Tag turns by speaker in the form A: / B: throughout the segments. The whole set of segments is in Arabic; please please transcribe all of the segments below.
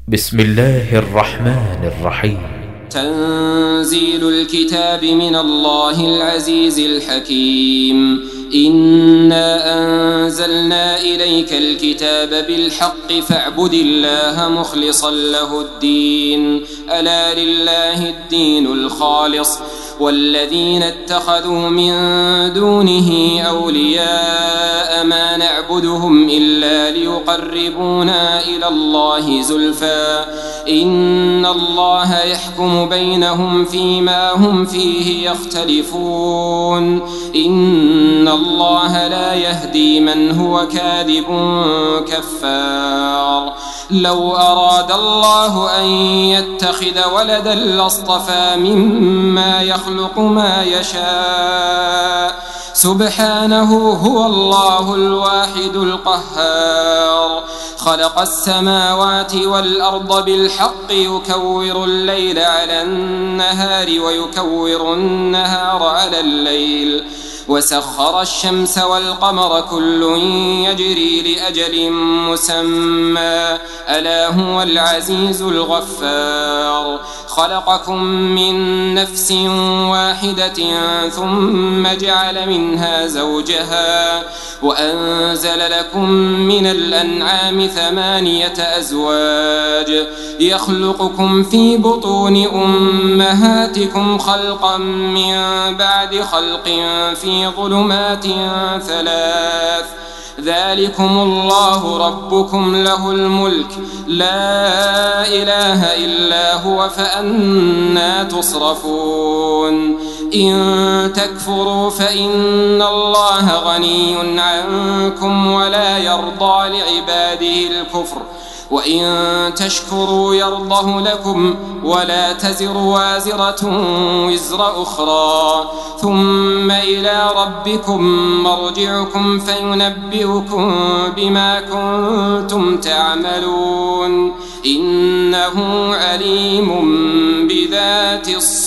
A: بسم الله الرحمن الرحيم.
B: تنزيل الكتاب من الله العزيز الحكيم. إنا أنزلنا إليك الكتاب بالحق فاعبد الله مخلصا له الدين، ألا لله الدين الخالص، والذين اتخذوا من دونه أولياء ما نعبدهم إلا ليقربونا إلى الله زلفى إن الله يحكم بينهم فيما هم فيه يختلفون، إن الله لا يهدي من هو كاذب كفار. لو أراد الله أن يتخذ ولدا لاصطفى مما يخلق ما يشاء، سبحانه هو الله الواحد القهار. خلق السماوات والأرض بالحق يكور الليل على النهار ويكور النهار على الليل، وسخر الشمس والقمر كل يجري لأجل مسمى، ألا هو العزيز الغفار. خلقكم من نفس واحدة ثم جعل منها زوجها وأنزل لكم من الأنعام 8 أزواج يخلقكم في بطون أمهاتكم خلقا من بعد خلق في ظلمات 3، ذلكم الله ربكم له الملك لا إله إلا هو فأنى تصرفون. إن تكفروا فإن الله غني عنكم ولا يرضى لعباده الكفر، وإن تشكروا يرضه لكم ولا تزر وازرة وزر أخرى، ثم إلى ربكم مرجعكم فينبئكم بما كنتم تعملون، إنه عليم بذات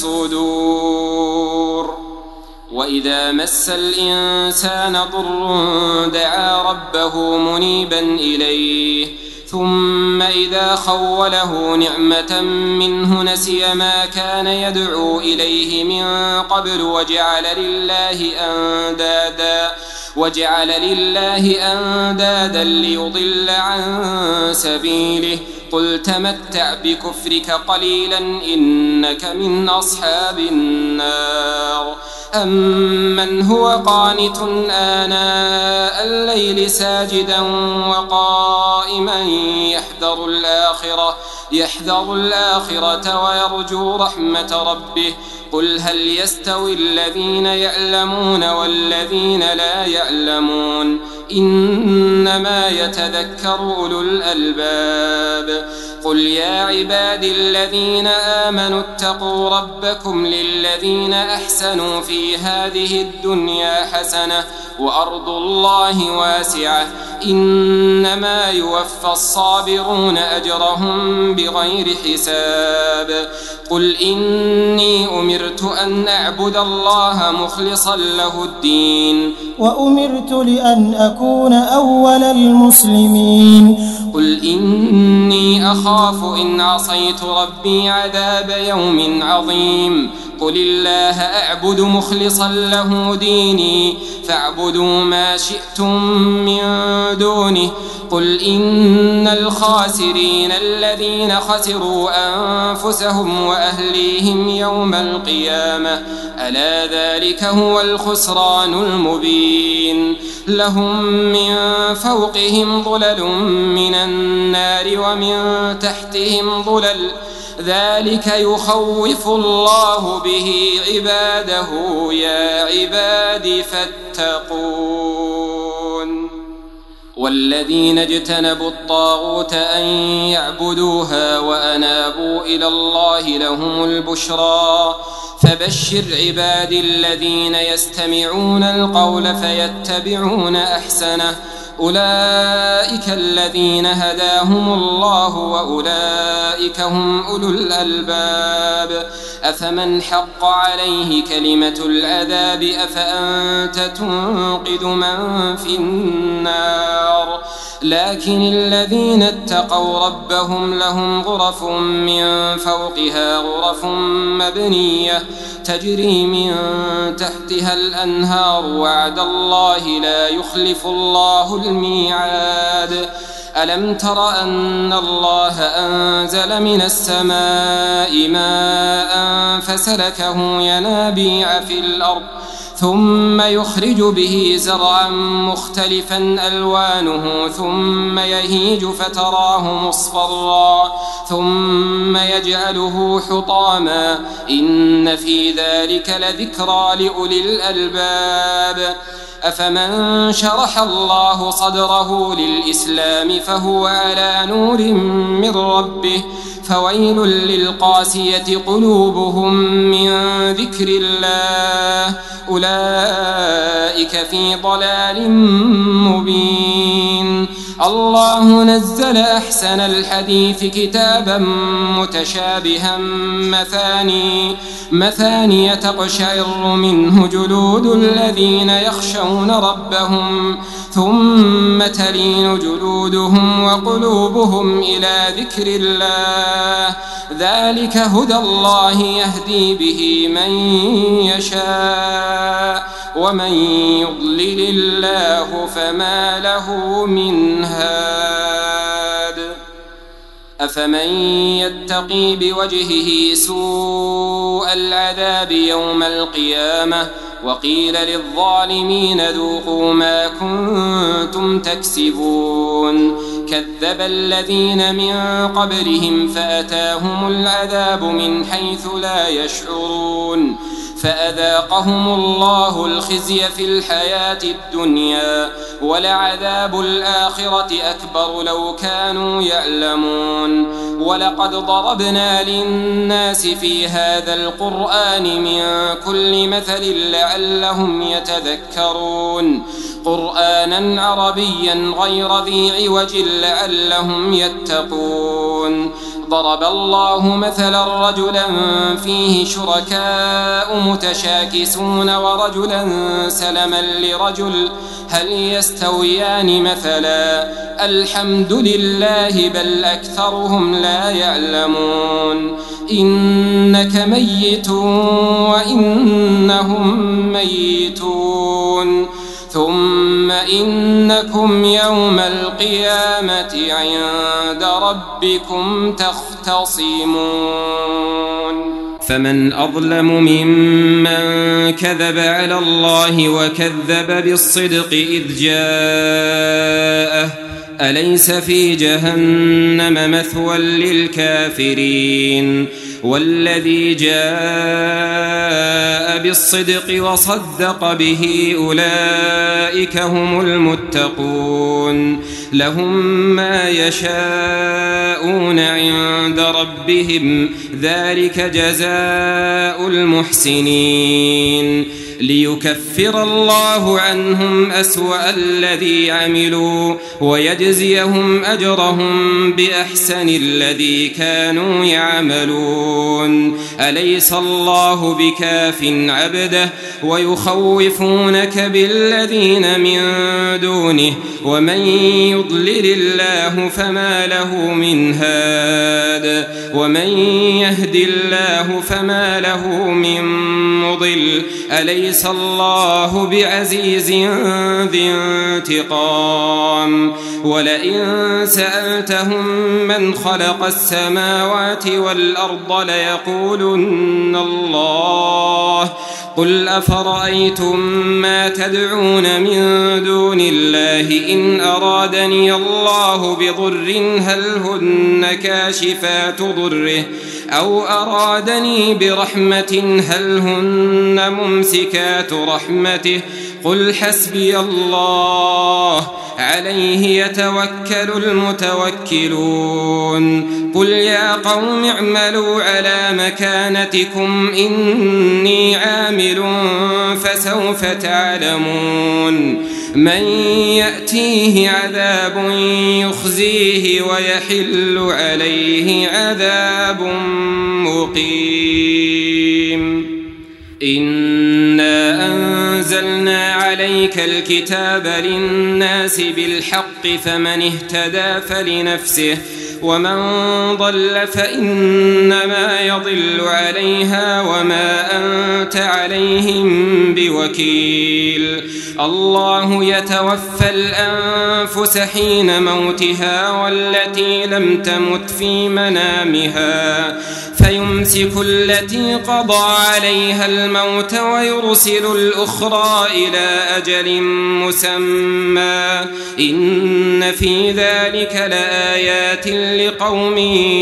B: الصدور. وإذا مس الإنسان ضر دعا ربه منيبا إليه، ثم إذا خوله نعمة منه نسي ما كان يدعو إليه من قبل وجعل لله أندادا ليضل عن سبيله. قل تمتع بكفرك قليلا إنك من أصحاب النار. أمن هو قانت آناء الليل ساجدا وقائما يحذر الآخرة ويرجو رحمة ربه. قل هل يستوي الذين يعلمون والذين لا يعلمون، إنما يتذكر أولو الألباب. قل يا عبادي الذين آمنوا اتقوا ربكم للذين أحسنوا في هذه الدنيا حسنة وأرض الله واسعة، إنما يوفى الصابرون أجرهم بغير حساب. قل إني أمرت أن أعبد الله مخلصا له الدين،
C: وأمرت لأن أكون أول المسلمين.
B: قل إني أخاف إن عصيت ربي عذاب يوم عظيم. قل الله أعبد مخلصا له ديني فاعبدوا ما شئتم من دونه. قل إن الخاسرين الذين خسروا أنفسهم وأهليهم يوم القيامة، ألا ذلك هو الخسران المبين. لهم من فوقهم ظلل من النار ومن تحتهم ظلل، ذلك يخوف الله به عباده، يا عباد فاتقون. والذين اجتنبوا الطاغوت أن يعبدوها وأنابوا إلى الله لهم البشرى. فبشر عبادي الذين يستمعون القول فيتبعون أحسنه، أولئك الذين هداهم الله وأولئك هم أولو الألباب. أفمن حق عليه كلمة العذاب أفأنت تنقذ من في النار؟ لكن الذين اتقوا ربهم لهم غرف من فوقها غرف مبنية تجري من تحتها الأنهار وعد الله لا يخلف الله الميعاد. ألم تر أن الله أنزل من السماء ماء فسلكه ينابيع في الأرض ثم يخرج به زرعا مختلفا ألوانه ثم يهيج فتراه مصفرا ثم يجعله حطاما إن في ذلك لذكرى لأولي الألباب. أفمن شرح الله صدره للإسلام فهو على نور من ربه فويل للقاسية قلوبهم من ذكر الله أولئك في ضلال مبين. الله نزل أحسن الحديث كتابا متشابها مثاني تقشعر منه جلود الذين يخشون ربهم ثم تلين جلودهم وقلوبهم إلى ذكر الله ذلك هدى الله يهدي به من يشاء ومن يضلل الله فما له من هاد. أفمن يتقي بوجهه سوء العذاب يوم القيامة وقيل للظالمين ذوقوا ما كنتم تكسبون كذب الذين من قبلهم فأتاهم العذاب من حيث لا يشعرون فأذاقهم الله الخزي في الحياة الدنيا ولعذاب الآخرة أكبر لو كانوا يعلمون. ولقد ضربنا للناس في هذا القرآن من كل مثل لعلهم يتذكرون قرآنا عربيا غير ذي عوج لعلهم يتقون. ضرب الله مثلا رجلا فيه شركاء متشاكسون ورجلا سلما لرجل هل يستويان مثلا الحمد لله بل أكثرهم لا يعلمون. إنك ميت وإنهم ميتون ثم إنكم يوم القيامة عند ربكم تختصمون. فمن أظلم ممن كذب على الله وكذب بالصدق إذ جاءه أليس في جهنم مثوى للكافرين والذي جاء بالصدق وصدق به أولئك هم المتقون لهم ما يشاءون عند ربهم ذلك جزاء المحسنين ليكفر الله عنهم أسوأ الذي عملوا ويجزيهم أجرهم بأحسن الذي كانوا يعملون. أليس الله بكاف عبده ويخوفونك بالذين من دونه ومن يضلل الله فما له من هاد ومن يهد الله فما له من مضل. أليس الله بعزيز ذي انتقام. ولئن سألتهم من خلق السماوات والأرض ليقولن الله قل أفرأيتم ما تدعون من دون الله إن أرادني الله بضر هل هن كاشفات ضره أو أرادني برحمة هل هن ممسكات رحمته قل حسبي الله عليه يتوكل المتوكلون. قل يا قوم اعملوا على مكانتكم إني عامل فسوف تعلمون من يأتيه عذاب يخزيه ويحل عليه عذاب مقيم. إنا أنزلنا عليك الكتاب للناس بالحق فمن اهتدى فلنفسه ومن ضل فإنما يضل عليها وما أنت عليهم بوكيل. الله يتوفى الأنفس حين موتها والتي لم تمت في منامها فيمسك التي قضى عليها الموت ويرسل الأخرى إلى أجل مسمى إن في ذلك لآيات لقوم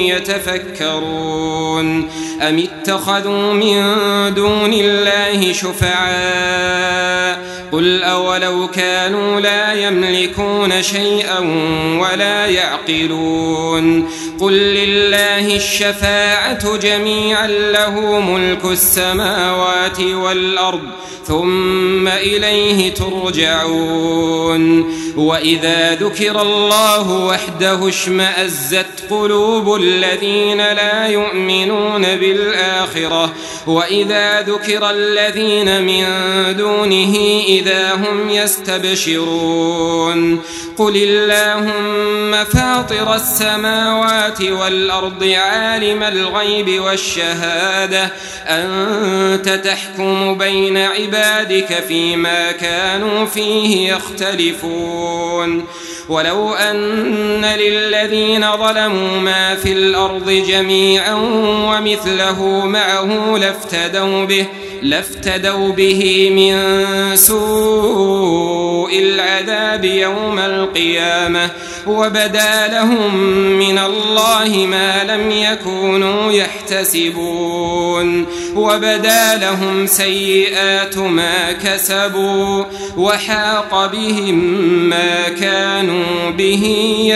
B: يتفكرون. أم اتخذوا من دون الله شفعاء قل أولو كانوا لا يملكون شيئا ولا يعقلون قل لله الشفاعة جميعا له ملك السماوات والأرض ثم إليه ترجعون. وإذا ذكر الله وحده اشمأزت قلوب الذين لا يؤمنون بالآخرة وإذا ذكر الذين من دونه إذا هم يستبشرون. قل اللهم فاطر السماوات والأرض عالم الغيب والشهادة أنت تحكم بين عبادك فيما كانوا فيه يختلفون. ولو أن للذين ظلموا ما في الأرض جميعا ومثله معه لافتدوا به من سوء العذاب يوم القيامة وبدا لهم من الله ما لم يكونوا يحتسبون وبدا لهم سيئات ما كسبوا وحاق بهم ما كانوا به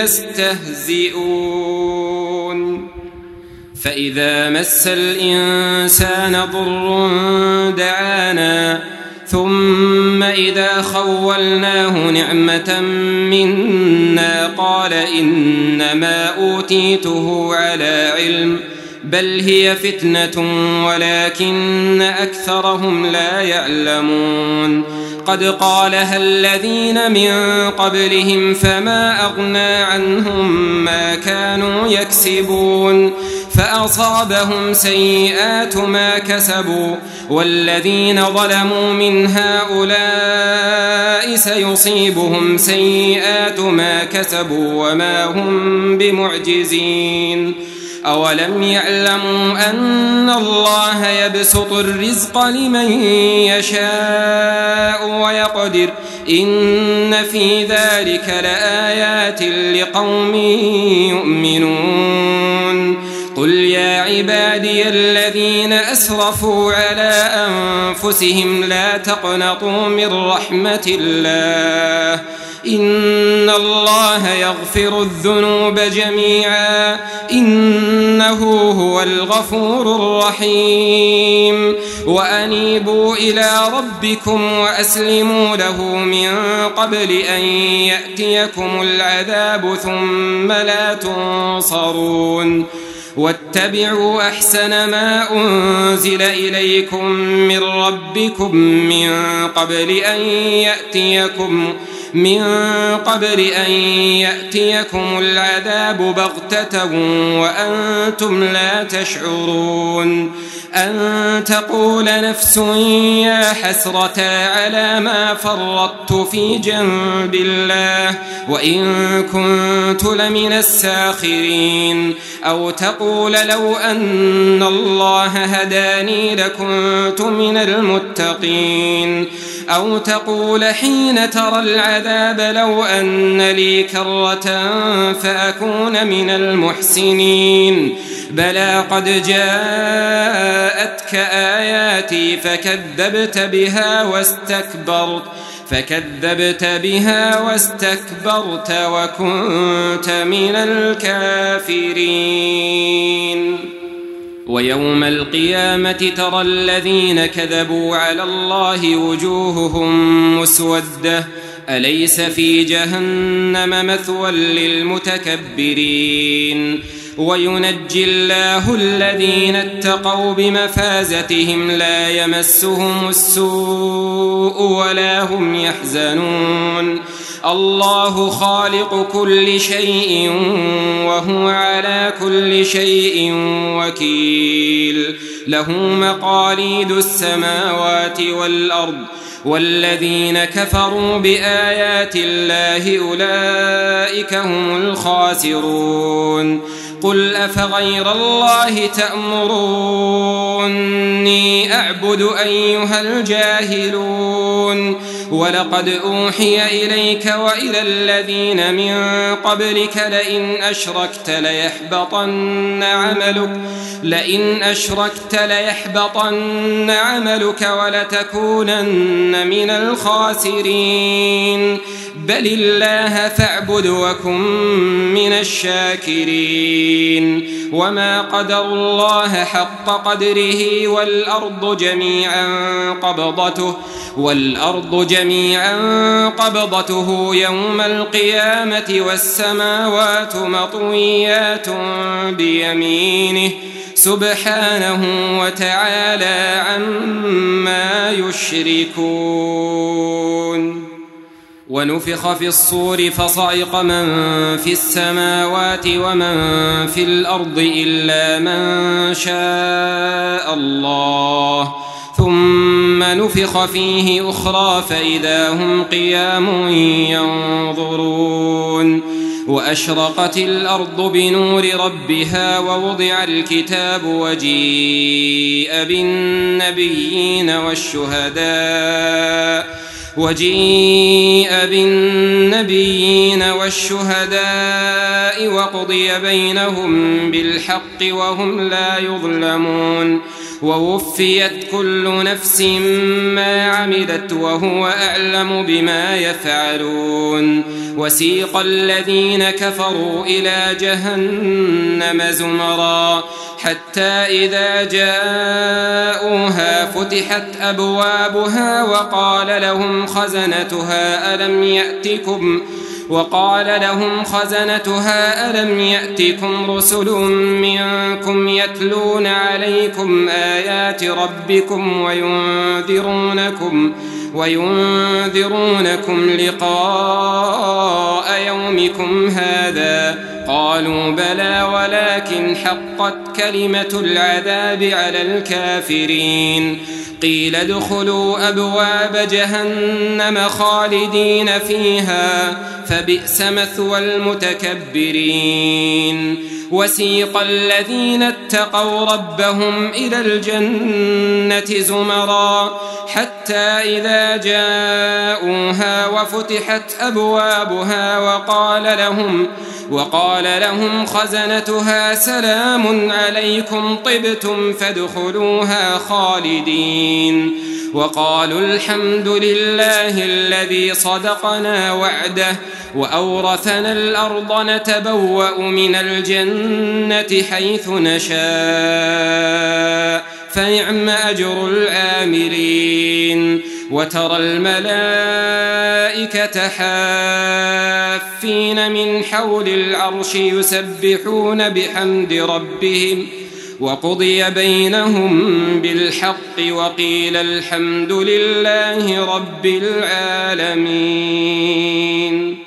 B: يستهزئون. فإذا مس الإنسان ضر دعانا ثم إذا خولناه نعمة منا قال إنما أوتيته على علم بل هي فتنة ولكن أكثرهم لا يعلمون. قد قالها الذين من قبلهم فما أغنى عنهم ما كانوا يكسبون فأصابهم سيئات ما كسبوا والذين ظلموا من هؤلاء سيصيبهم سيئات ما كسبوا وما هم بمعجزين. أولم يعلموا أن الله يبسط الرزق لمن يشاء ويقدر إن في ذلك لآيات لقوم يؤمنون. قل يا عبادي الذين أسرفوا على أنفسهم لا تقنطوا من رحمة الله إن الله يغفر الذنوب جميعا إنه هو الغفور الرحيم. وأنيبوا إلى ربكم وأسلموا له من قبل أن يأتيكم العذاب ثم لا تنصرون. واتبعوا أحسن ما أنزل إليكم من ربكم من قبل أن يأتيكم العذاب بغتة وأنتم لا تشعرون. أن تقول نفس يا حسرة على ما فرطت في جنب الله وإن كنت لمن الساخرين. أو تقول لو أن الله هداني لكنت من المتقين. أو تقول حين ترى العذاب لو أن لي كرة فأكون من المحسنين. بلى قد جاءتك آياتي فكذبت بها واستكبرت وكنت من الكافرين. ويوم القيامة ترى الذين كذبوا على الله وجوههم مسودة أليس في جهنم مثوى للمتكبرين. وينجي الله الذين اتقوا بمفازتهم لا يمسهم السوء ولا هم يحزنون الله خالق كل شيء وهو على كل شيء وكيل له مقاليد السماوات والأرض والذين كفروا بآيات الله أولئك هم الخاسرون قل أفغير الله تأمروني أعبد أيها الجاهلون ولقد أوحي إليك وإلى الذين من قبلك لئن أشركت ليحبطن عملك ولتكونن من الخاسرين بل الله فاعبد وكن من الشاكرين وما قدر الله حق قدره والأرض جميعا قبضته يوم القيامة والسماوات مطويات بيمينه سبحانه وتعالى عما يشركون ونفخ في الصور فصعق من في السماوات ومن في الأرض إلا من شاء الله ثم نفخ فيه أخرى فإذا هم قيام ينظرون وأشرقت الأرض بنور ربها ووضع الكتاب وجيء بالنبيين والشهداء وقضي بينهم بالحق وهم لا يظلمون ووفيت كل نفس ما عملت وهو أعلم بما يفعلون وسيق الذين كفروا إلى جهنم زمرا حتى إذا جاءوها فتحت أبوابها وقال لهم خزنتها ألم يأتكم رسل منكم يتلون عليكم آيات ربكم وينذرونكم لقاء يومكم هذا قالوا بلى ولكن حقت كلمة العذاب على الكافرين قيل ادخلوا أبواب جهنم خالدين فيها فبئس مثوى المتكبرين وسيق الذين اتقوا ربهم إلى الجنة زمرا حتى إذا جاءوها وفتحت أبوابها وقال لهم خزنتها سلام عليكم طبتم فادخلوها خالدين وقالوا الحمد لله الذي صدقنا وعده وأورثنا الأرض نتبوأ من الجنة حيث نشاء فنعم أجر العاملين وترى الملائكة حافين من حول العرش يسبحون بحمد ربهم وقضي بينهم بالحق وقيل الحمد لله رب العالمين.